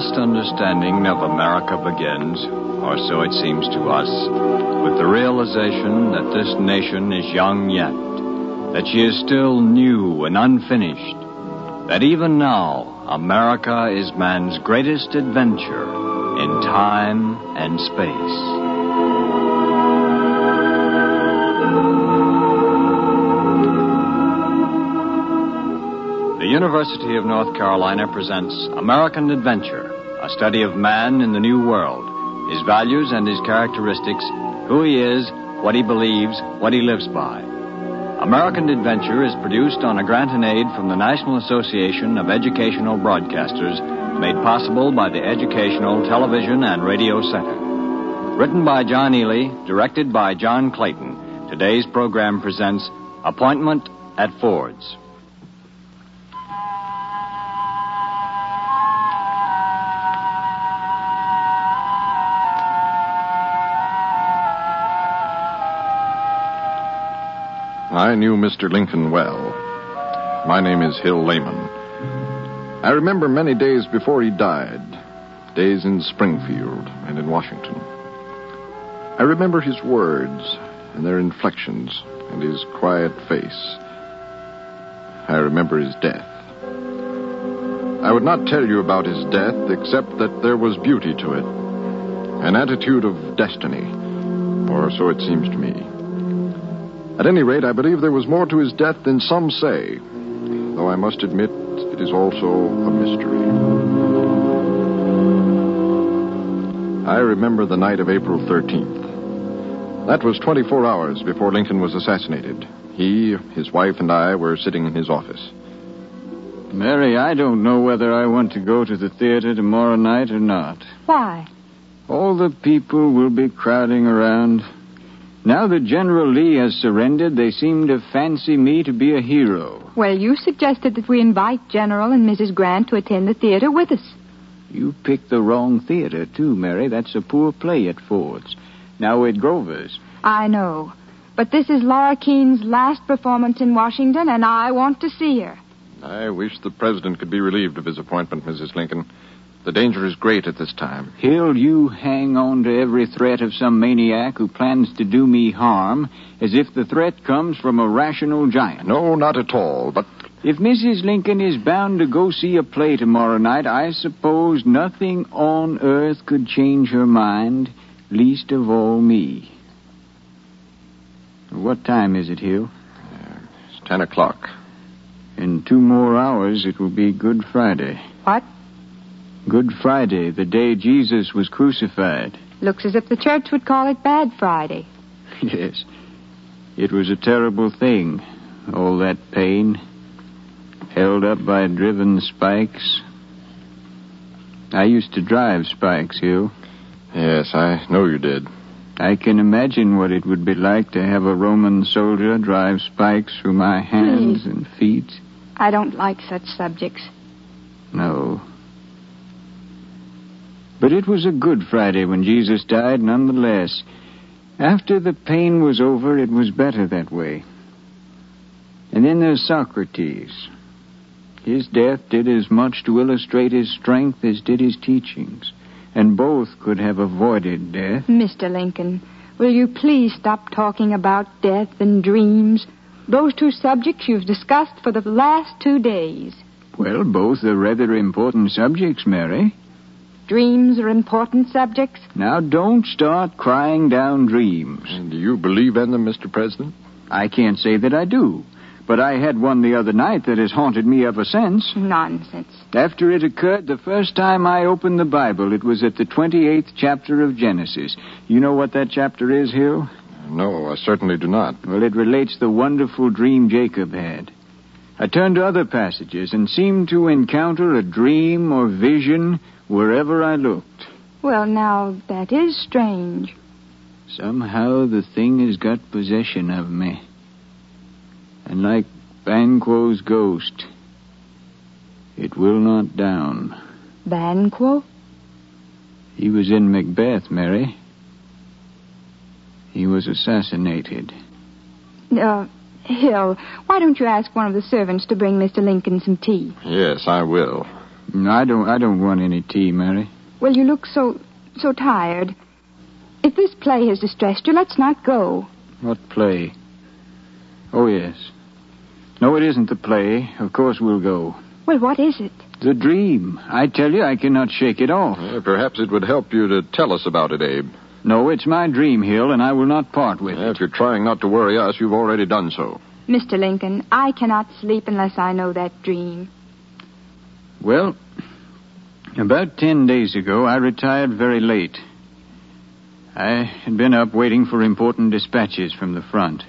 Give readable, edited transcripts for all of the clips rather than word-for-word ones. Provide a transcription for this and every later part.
vast understanding of America begins, or so it seems to us, with the realization that this nation is young yet, that she is still new and unfinished, that even now America is man's greatest adventure in time and space. The University of North Carolina presents American Adventure, a study of man in the New World, his values and his characteristics, who he is, what he believes, what he lives by. American Adventure is produced on a grant and aid from the National Association of Educational Broadcasters, made possible by the Educational Television and Radio Center. Written by John Ely, directed by John Clayton, today's program presents Appointment at Ford's. I knew Mr. Lincoln well. My name is Hill Lehman. I remember many days before he died, days in Springfield and in Washington. I remember his words and their inflections and his quiet face. I remember his death. I would not tell you about his death except that there was beauty to it, an attitude of destiny, or so it seems to me. At any rate, I believe there was more to his death than some say, though I must admit it is also a mystery. I remember the night of April 13th. That was 24 hours before Lincoln was assassinated. He, his wife, and I were sitting in his office. Mary, I don't know whether I want to go to the theater tomorrow night or not. Why? All the people will be crowding around. Now that General Lee has surrendered, they seem to fancy me to be a hero. Well, you suggested that we invite General and Mrs. Grant to attend the theater with us. You picked the wrong theater, too, Mary. That's a poor play at Ford's. Now at Grover's. I know. But this is Laura Keene's last performance in Washington, and I want to see her. I wish the president could be relieved of his appointment, Mrs. Lincoln. The danger is great at this time. Hill, you hang on to every threat of some maniac who plans to do me harm as if the threat comes from a rational giant. No, not at all, but... If Mrs. Lincoln is bound to go see a play tomorrow night, I suppose nothing on earth could change her mind, least of all me. What time is it, Hill? It's 10 o'clock. In 2 more hours, it will be Good Friday. What? Good Friday, the day Jesus was crucified. Looks as if the church would call it Bad Friday. Yes. It was a terrible thing, all that pain, held up by driven spikes. I used to drive spikes, Hill. Yes, I know you did. I can imagine what it would be like to have a Roman soldier drive spikes through my hands and feet. I don't like such subjects. No. But it was a Good Friday when Jesus died, nonetheless. After the pain was over, it was better that way. And then there's Socrates. His death did as much to illustrate his strength as did his teachings, and both could have avoided death. Mr. Lincoln, will you please stop talking about death and dreams? Those two subjects you've discussed for the last 2 days. Well, both are rather important subjects, Mary. Dreams are important subjects? Now, don't start crying down dreams. And do you believe in them, Mr. President? I can't say that I do, but I had one the other night that has haunted me ever since. Nonsense. After it occurred the first time I opened the Bible, it was at the 28th chapter of Genesis. You know what that chapter is, Hill? No, I certainly do not. Well, it relates the wonderful dream Jacob had. I turned to other passages and seemed to encounter a dream or vision wherever I looked. Well, now, that is strange. Somehow the thing has got possession of me. And like Banquo's ghost, it will not down. Banquo? He was in Macbeth, Mary. He was assassinated. Hill, why don't you ask one of the servants to bring Mr. Lincoln some tea? Yes, I will. I don't want any tea, Mary. Well, you look so tired. If this play has distressed you, let's not go. What play? Oh, yes. No, it isn't the play. Of course we'll go. Well, what is it? The dream. I tell you, I cannot shake it off. Perhaps it would help you to tell us about it, Abe. No, it's my dream, Hill, and I will not part with it. If you're trying not to worry us, you've already done so. Mr. Lincoln, I cannot sleep unless I know that dream. Well, about 10 days ago, I retired very late. I had been up waiting for important dispatches from the front.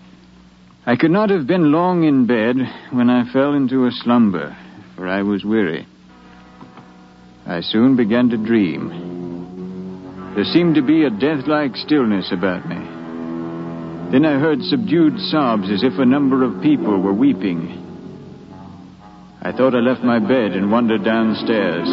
I could not have been long in bed when I fell into a slumber, for I was weary. I soon began to dream. There seemed to be a death-like stillness about me. Then I heard subdued sobs as if a number of people were weeping. I thought I left my bed and wandered downstairs.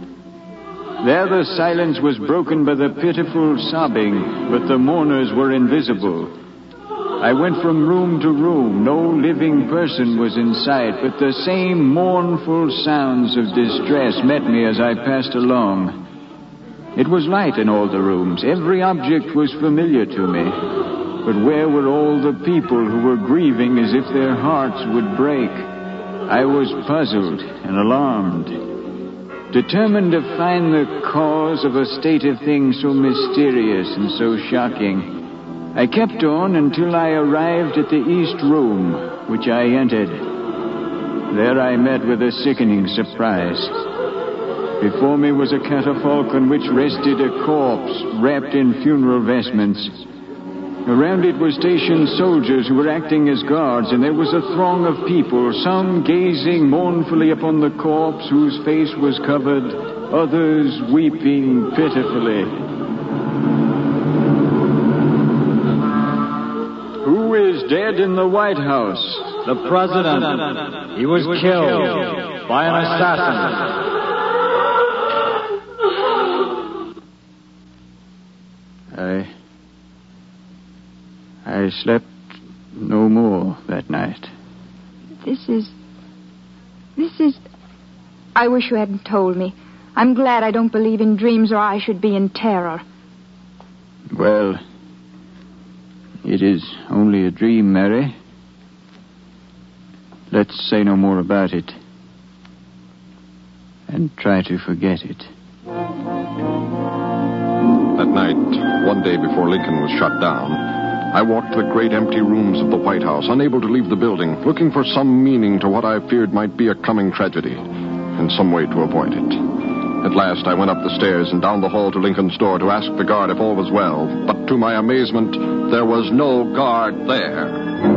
There the silence was broken by the pitiful sobbing, but the mourners were invisible. I went from room to room. No living person was in sight, but the same mournful sounds of distress met me as I passed along. It was light in all the rooms. Every object was familiar to me. But where were all the people who were grieving as if their hearts would break? I was puzzled and alarmed, determined to find the cause of a state of things so mysterious and so shocking. I kept on until I arrived at the east room, which I entered. There I met with a sickening surprise. Before me was a catafalque on which rested a corpse wrapped in funeral vestments. Around it were stationed soldiers who were acting as guards, and there was a throng of people, some gazing mournfully upon the corpse whose face was covered, others weeping pitifully. Who is dead in the White House? The president. He was killed by an assassin. I slept no more that night. This is... I wish you hadn't told me. I'm glad I don't believe in dreams, or I should be in terror. Well, it is only a dream, Mary. Let's say no more about it. And try to forget it. That night, one day before Lincoln was shot down, I walked the great empty rooms of the White House, unable to leave the building, looking for some meaning to what I feared might be a coming tragedy, and some way to avoid it. At last, I went up the stairs and down the hall to Lincoln's door to ask the guard if all was well, but to my amazement, there was no guard there.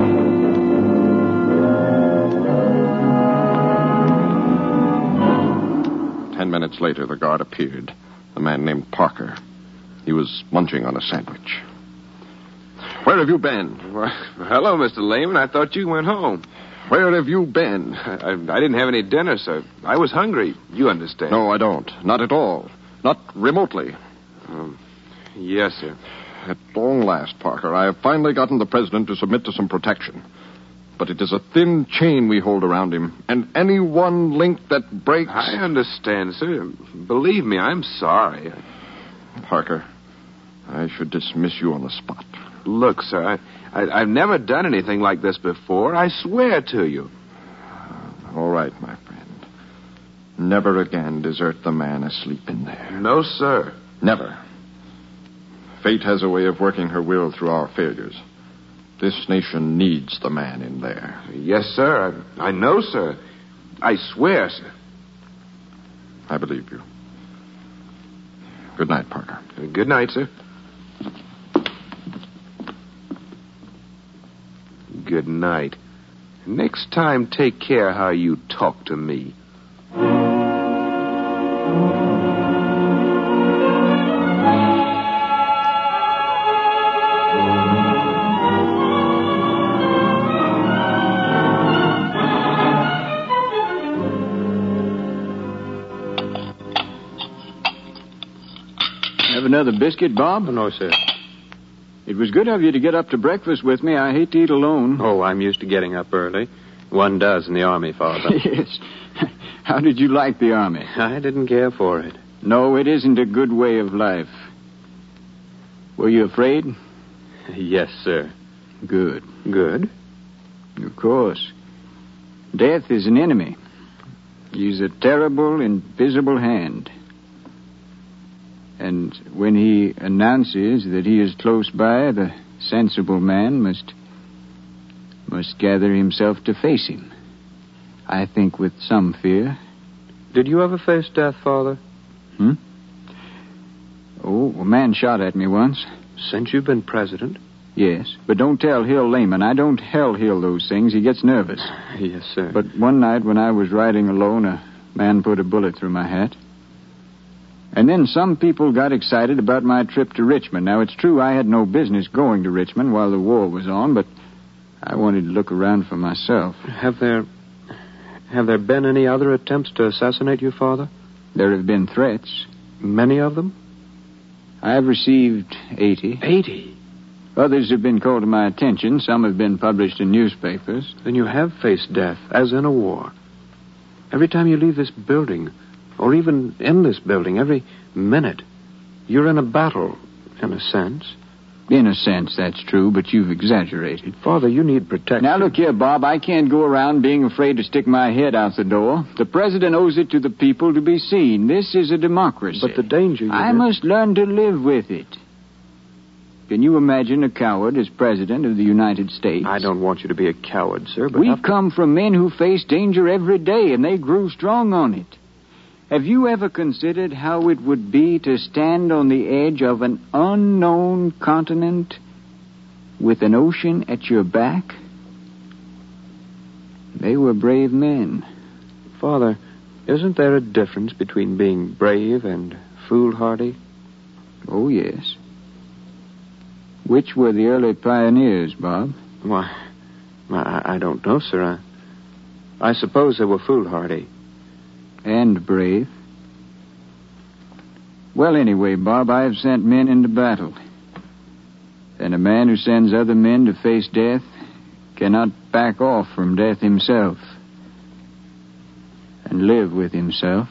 10 minutes later, the guard appeared, a man named Parker. He was munching on a sandwich. Where have you been? Well, hello, Mr. Lehman. I thought you went home. Where have you been? I didn't have any dinner, sir. I was hungry. You understand. No, I don't. Not at all. Not remotely. Yes, sir. At long last, Parker, I have finally gotten the president to submit to some protection. But it is a thin chain we hold around him, and any one link that breaks... I understand, sir. Believe me, I'm sorry. Parker, I should dismiss you on the spot. Look, sir, I've never done anything like this before. I swear to you. All right, my friend. Never again desert the man asleep in there. No, sir. Never. Fate has a way of working her will through our failures. This nation needs the man in there. Yes, sir. I know, sir. I swear, sir. I believe you. Good night, Parker. Good night, sir. Good night. Next time, take care how you talk to me. Have another biscuit, Bob? No, sir. It was good of you to get up to breakfast with me. I hate to eat alone. Oh, I'm used to getting up early. One does in the Army, Father. Yes. How did you like the Army? I didn't care for it. No, it isn't a good way of life. Were you afraid? Yes, sir. Good. Good? Of course. Death is an enemy. He's a terrible, invisible hand. And when he announces that he is close by, the sensible man must gather himself to face him. I think with some fear. Did you ever face death, Father? Oh, a man shot at me once. Since you've been president? Yes, but don't tell Hill Lehman. I don't heal those things. He gets nervous. Yes, sir. But one night when I was riding alone, a man put a bullet through my hat. And then some people got excited about my trip to Richmond. Now, it's true I had no business going to Richmond while the war was on, but I wanted to look around for myself. Have there been any other attempts to assassinate you, Father? There have been threats. Many of them? I have received 80. 80? Others have been called to my attention. Some have been published in newspapers. Then you have faced death, as in a war. Every time you leave this building, or even in this building, every minute, you're in a battle, in a sense. In a sense, that's true, but you've exaggerated. Father, you need protection. Now, look here, Bob. I can't go around being afraid to stick my head out the door. The president owes it to the people to be seen. This is a democracy. But the danger I must learn to live with it. Can you imagine a coward as president of the United States? I don't want you to be a coward, sir, but... We've come from men who face danger every day, and they grew strong on it. Have you ever considered how it would be to stand on the edge of an unknown continent with an ocean at your back? They were brave men. Father, isn't there a difference between being brave and foolhardy? Oh, yes. Which were the early pioneers, Bob? Why, I don't know, sir. I suppose they were foolhardy. And brave. Well, anyway, Bob, I have sent men into battle. And a man who sends other men to face death cannot back off from death himself and live with himself.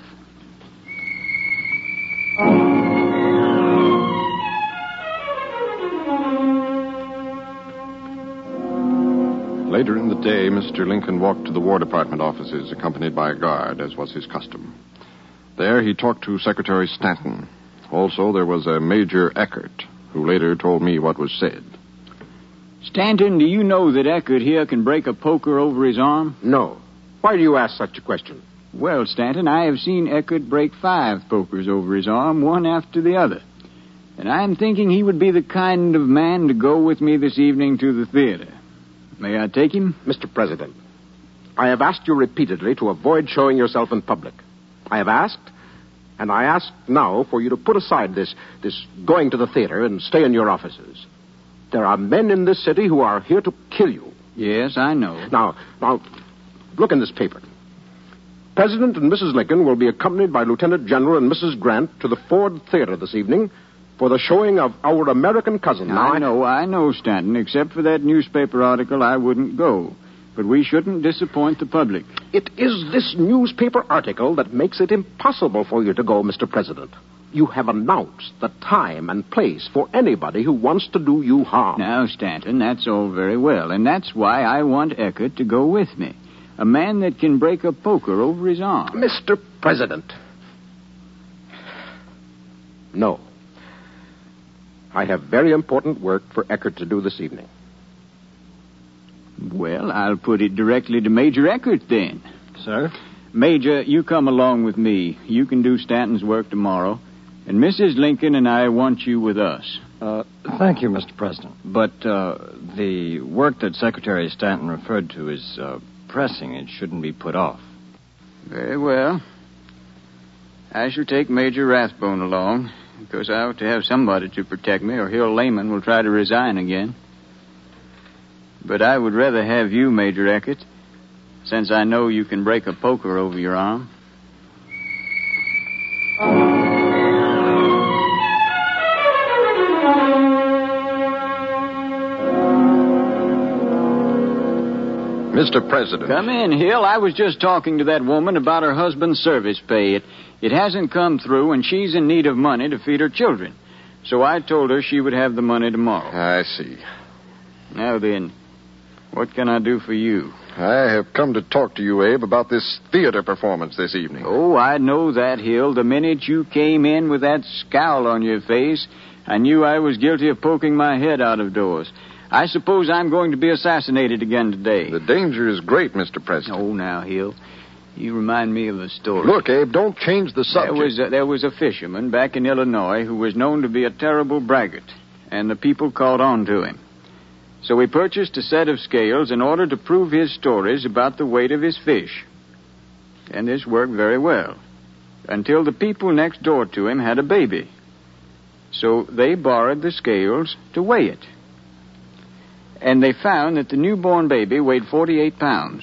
Later in the day, Mr. Lincoln walked to the War Department offices, accompanied by a guard, as was his custom. There, he talked to Secretary Stanton. Also, there was a Major Eckert, who later told me what was said. Stanton, do you know that Eckert here can break a poker over his arm? No. Why do you ask such a question? Well, Stanton, I have seen Eckert break 5 pokers over his arm, one after the other. And I'm thinking he would be the kind of man to go with me this evening to the theater. May I take him? Mr. President, I have asked you repeatedly to avoid showing yourself in public. I have asked, and I ask now for you to put aside this going to the theater and stay in your offices. There are men in this city who are here to kill you. Yes, I know. Now, look in this paper. President and Mrs. Lincoln will be accompanied by Lieutenant General and Mrs. Grant to the Ford Theater this evening for the showing of Our American Cousin. Now, I know, Stanton. Except for that newspaper article, I wouldn't go. But we shouldn't disappoint the public. It is this newspaper article that makes it impossible for you to go, Mr. President. You have announced the time and place for anybody who wants to do you harm. Now, Stanton, that's all very well, and that's why I want Eckert to go with me. A man that can break a poker over his arm. Mr. President. No. I have very important work for Eckert to do this evening. Well, I'll put it directly to Major Eckert, then. Sir? Major, you come along with me. You can do Stanton's work tomorrow. And Mrs. Lincoln and I want you with us. Thank you, Mr. President. But the work that Secretary Stanton referred to is pressing. It shouldn't be put off. Very well. I shall take Major Rathbone along, because I ought to have somebody to protect me, or Hill Lehman will try to resign again. But I would rather have you, Major Eckert, since I know you can break a poker over your arm. Mr. President. Come in, Hill. I was just talking to that woman about her husband's service pay. It hasn't come through, and she's in need of money to feed her children. So I told her she would have the money tomorrow. I see. Now then, what can I do for you? I have come to talk to you, Abe, about this theater performance this evening. Oh, I know that, Hill. The minute you came in with that scowl on your face, I knew I was guilty of poking my head out of doors. I suppose I'm going to be assassinated again today. The danger is great, Mr. President. Oh, now, Hill, you remind me of a story. Look, Abe, don't change the subject. There was a fisherman back in Illinois who was known to be a terrible braggart, and the people caught on to him. So he purchased a set of scales in order to prove his stories about the weight of his fish. And this worked very well, until the people next door to him had a baby. So they borrowed the scales to weigh it. And they found that the newborn baby weighed 48 pounds.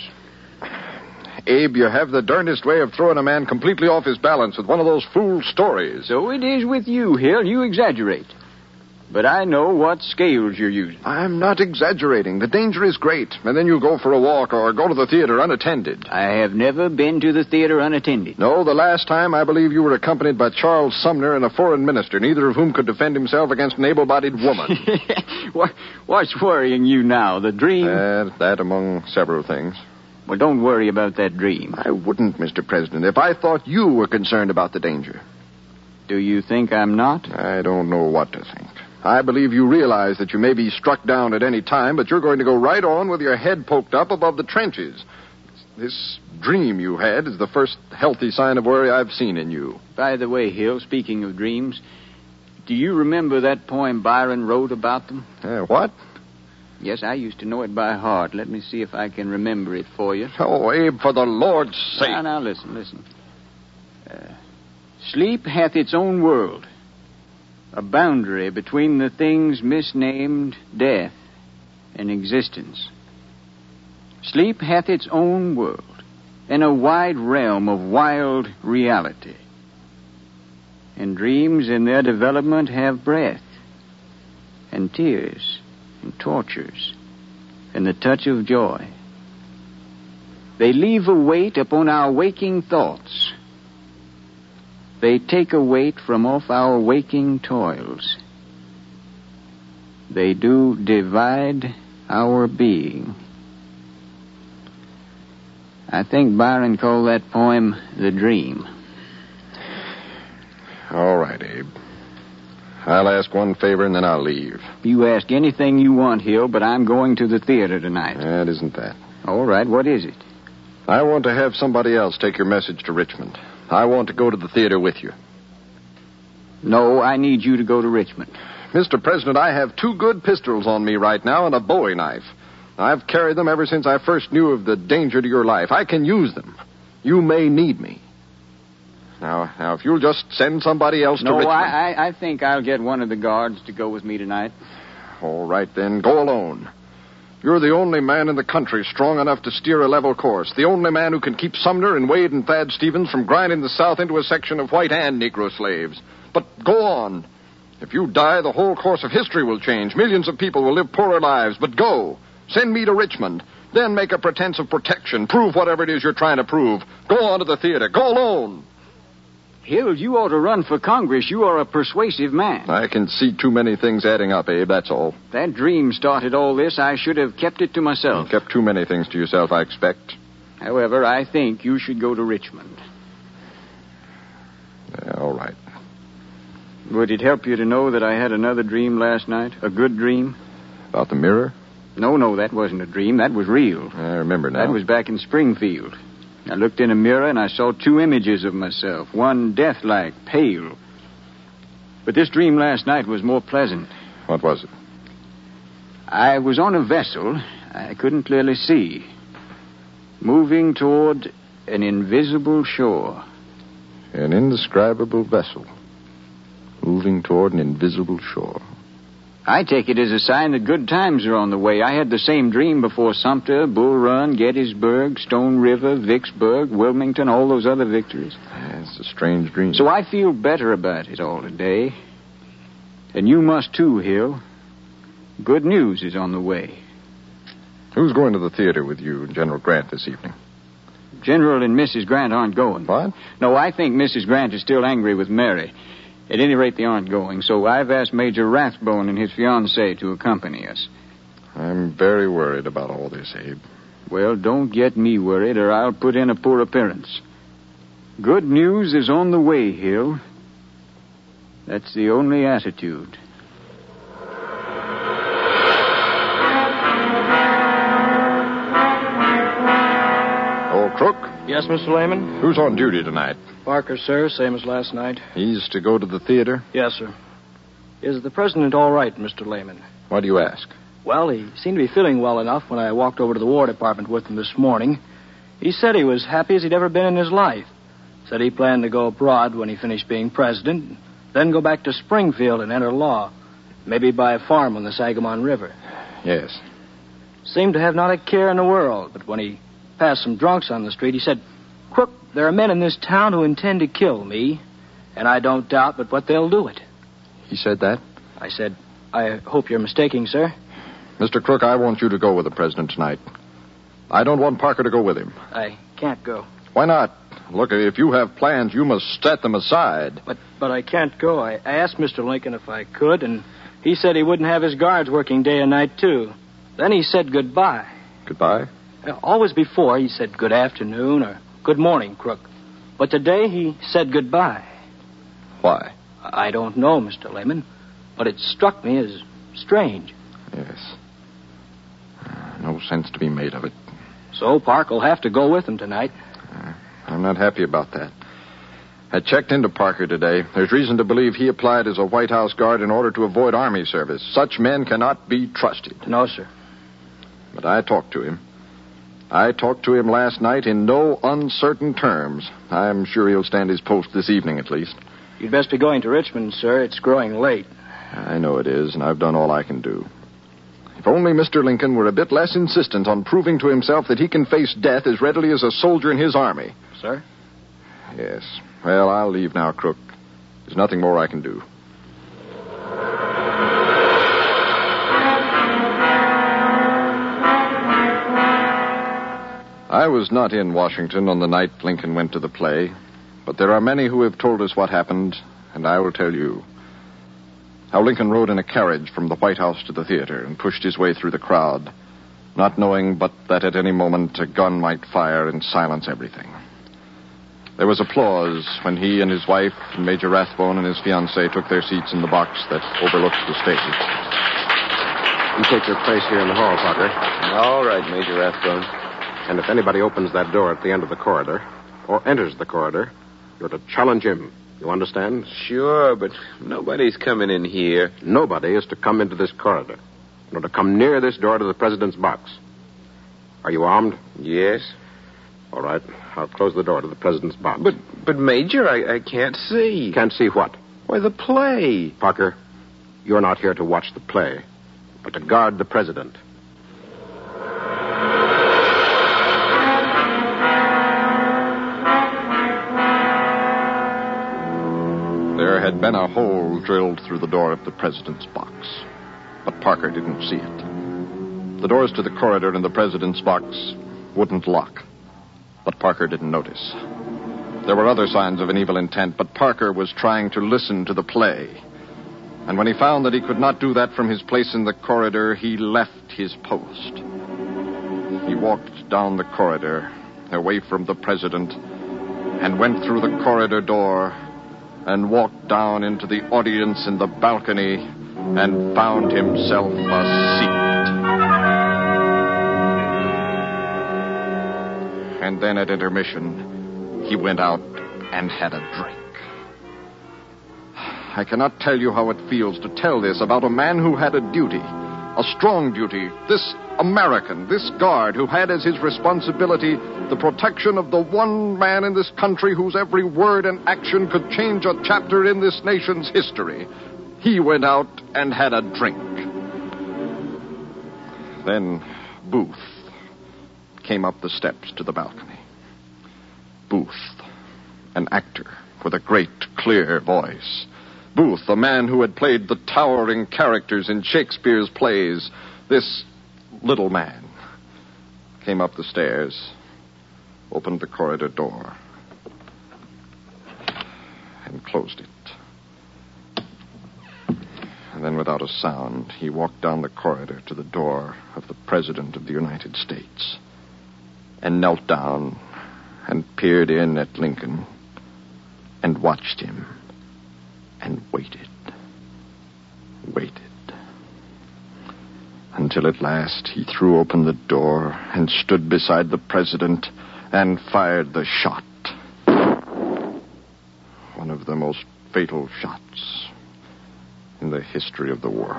Abe, you have the darndest way of throwing a man completely off his balance with one of those fool stories. So it is with you, Hill. You exaggerate. But I know what scales you're using. I'm not exaggerating. The danger is great. And then you go for a walk or go to the theater unattended. I have never been to the theater unattended. No, the last time I believe you were accompanied by Charles Sumner and a foreign minister, neither of whom could defend himself against an able-bodied woman. What's worrying you now? The dream? That among several things. Well, don't worry about that dream. I wouldn't, Mr. President, if I thought you were concerned about the danger. Do you think I'm not? I don't know what to think. I believe you realize that you may be struck down at any time, but you're going to go right on with your head poked up above the trenches. This dream you had is the first healthy sign of worry I've seen in you. By the way, Hill, speaking of dreams, do you remember that poem Byron wrote about them? What? Yes, I used to know it by heart. Let me see if I can remember it for you. Oh, Abe, for the Lord's sake. Now, listen. Sleep hath its own world, a boundary between the things misnamed death and existence. Sleep hath its own world, and a wide realm of wild reality. And dreams in their development have breath, and tears, and tortures, and the touch of joy. They leave a weight upon our waking thoughts. They take a weight from off our waking toils. They do divide our being. I think Byron called that poem The Dream. All right, Abe. I'll ask one favor and then I'll leave. You ask anything you want, Hill, but I'm going to the theater tonight. That isn't that. All right, what is it? I want to have somebody else take your message to Richmond. I want to go to the theater with you. No, I need you to go to Richmond. Mr. President, I have 2 good pistols on me right now and a Bowie knife. I've carried them ever since I first knew of the danger to your life. I can use them. You may need me. Now, if you'll just send somebody else to Richmond. No, I think I'll get one of the guards to go with me tonight. All right, then. Go alone. You're the only man in the country strong enough to steer a level course. The only man who can keep Sumner and Wade and Thad Stevens from grinding the South into a section of white and Negro slaves. But go on. If you die, the whole course of history will change. Millions of people will live poorer lives. But go. Send me to Richmond. Then make a pretense of protection. Prove whatever it is you're trying to prove. Go on to the theater. Go alone. Hill, you ought to run for Congress. You are a persuasive man. I can see too many things adding up, Abe, that's all. That dream started all this. I should have kept it to myself. You kept too many things to yourself, I expect. However, I think you should go to Richmond. All right. Would it help you to know that I had another dream last night? A good dream? About the mirror? No, that wasn't a dream. That was real. I remember now. That was back in Springfield. I looked in a mirror and I saw 2 images of myself, one death-like, pale. But this dream last night was more pleasant. What was it? I was on a vessel I couldn't clearly see, moving toward an invisible shore. An indescribable vessel, moving toward an invisible shore. I take it as a sign that good times are on the way. I had the same dream before Sumter, Bull Run, Gettysburg, Stone River, Vicksburg, Wilmington, all those other victories. It's a strange dream. So I feel better about it all today. And you must too, Hill. Good news is on the way. Who's going to the theater with you and General Grant this evening? General and Mrs. Grant aren't going. What? No, I think Mrs. Grant is still angry with Mary. At any rate, they aren't going, so I've asked Major Rathbone and his fiancée to accompany us. I'm very worried about all this, Abe. Well, don't get me worried, or I'll put in a poor appearance. Good news is on the way, Hill. That's the only attitude. Old Crook? Yes, Mr. Lehman? Who's on duty tonight? Parker, sir, same as last night. He's to go to the theater? Yes, sir. Is the president all right, Mr. Lehman? Why do you ask? Well, he seemed to be feeling well enough when I walked over to the War Department with him this morning. He said he was happy as he'd ever been in his life. Said he planned to go abroad when he finished being president, then go back to Springfield and enter law. Maybe buy a farm on the Sangamon River. Yes. Seemed to have not a care in the world, but when he passed some drunks on the street, he said, "Crook, there are men in this town who intend to kill me, and I don't doubt but what they'll do it." He said that? I said, "I hope you're mistaking, sir." Mr. Crook, I want you to go with the president tonight. I don't want Parker to go with him. I can't go. Why not? Look, if you have plans, you must set them aside. But I can't go. I asked Mr. Lincoln if I could, and he said he wouldn't have his guards working day and night, too. Then he said goodbye. Goodbye? Always before, he said good afternoon or good morning, Crook. But today he said goodbye. Why? I don't know, Mr. Lehman, but it struck me as strange. Yes. No sense to be made of it. So Park will have to go with him tonight. I'm not happy about that. I checked into Parker today. There's reason to believe he applied as a White House guard in order to avoid Army service. Such men cannot be trusted. No, sir. But I talked to him. I talked to him last night in no uncertain terms. I'm sure he'll stand his post this evening, at least. You'd best be going to Richmond, sir. It's growing late. I know it is, and I've done all I can do. If only Mr. Lincoln were a bit less insistent on proving to himself that he can face death as readily as a soldier in his army. Sir? Yes. Well, I'll leave now, Crook. There's nothing more I can do. I was not in Washington on the night Lincoln went to the play, but there are many who have told us what happened, and I will tell you. How Lincoln rode in a carriage from the White House to the theater and pushed his way through the crowd, not knowing but that at any moment a gun might fire and silence everything. There was applause when he and his wife and Major Rathbone and his fiancée took their seats in the box that overlooked the stage. You take your place here in the hall, Parker. All right, Major Rathbone. And if anybody opens that door at the end of the corridor, or enters the corridor, you're to challenge him. You understand? Sure, but nobody's coming in here. Nobody is to come into this corridor, nor to come near this door to the president's box. Are you armed? Yes. All right. I'll close the door to the president's box. But Major, I can't see. Can't see what? Why, the play. Parker, you're not here to watch the play, but to guard the president. There had been a hole drilled through the door of the president's box, but Parker didn't see it. The doors to the corridor and the president's box wouldn't lock, but Parker didn't notice. There were other signs of an evil intent, but Parker was trying to listen to the play. And when he found that he could not do that from his place in the corridor, he left his post. He walked down the corridor, away from the president, and went through the corridor door and walked down into the audience in the balcony and found himself a seat. And then at intermission, he went out and had a drink. I cannot tell you how it feels to tell this about a man who had a duty, a strong duty, this American, this guard who had as his responsibility the protection of the one man in this country whose every word and action could change a chapter in this nation's history. He went out and had a drink. Then Booth came up the steps to the balcony. Booth, an actor with a great, clear voice. Booth, a man who had played the towering characters in Shakespeare's plays. This little man, came up the stairs, opened the corridor door, and closed it. And then, without a sound, he walked down the corridor to the door of the President of the United States and knelt down and peered in at Lincoln and watched him and waited. Until at last he threw open the door and stood beside the president and fired the shot. One of the most fatal shots in the history of the world.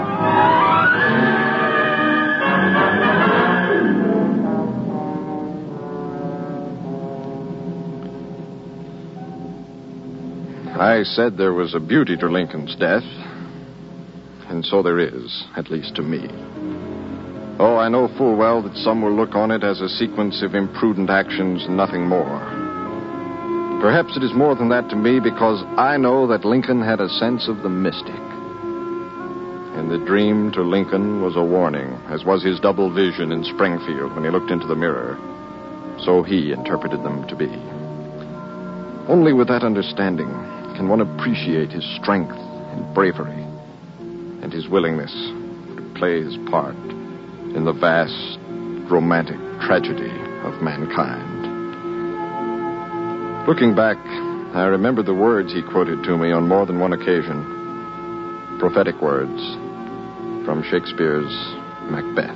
I said there was a beauty to Lincoln's death, and so there is, at least to me. Oh, I know full well that some will look on it as a sequence of imprudent actions and nothing more. Perhaps it is more than that to me, because I know that Lincoln had a sense of the mystic. And the dream to Lincoln was a warning, as was his double vision in Springfield when he looked into the mirror. So he interpreted them to be. Only with that understanding can one appreciate his strength and bravery and his willingness to play his part in the vast, romantic tragedy of mankind. Looking back, I remember the words he quoted to me on more than one occasion. Prophetic words from Shakespeare's Macbeth.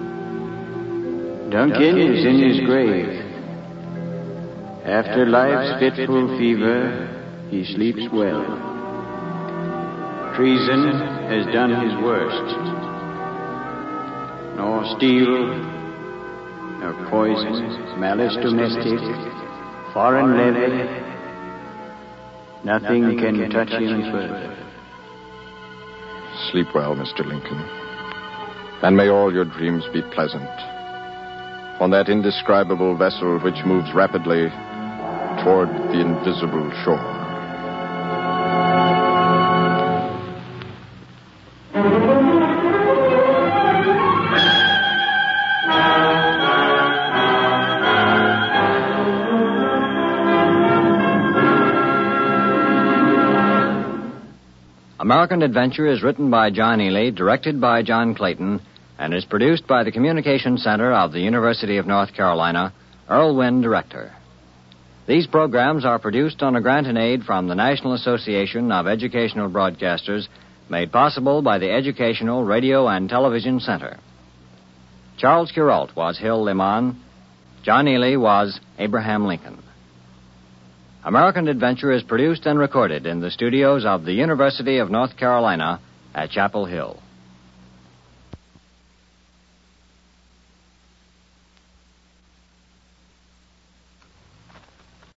Duncan is in his grave. After life's fitful fever, he sleeps well. Treason has done his worst. Nor steel, nor poison, malice domestic, foreign levy, nothing can touch him further. Sleep well, Mr. Lincoln. And may all your dreams be pleasant. On that indescribable vessel which moves rapidly toward the invisible shore. American Adventure is written by John Ely, directed by John Clayton, and is produced by the Communications Center of the University of North Carolina, Earl Wynn, director. These programs are produced on a grant and aid from the National Association of Educational Broadcasters, made possible by the Educational Radio and Television Center. Charles Kuralt was Hill Lehman. John Ely was Abraham Lincoln. American Adventure is produced and recorded in the studios of the University of North Carolina at Chapel Hill.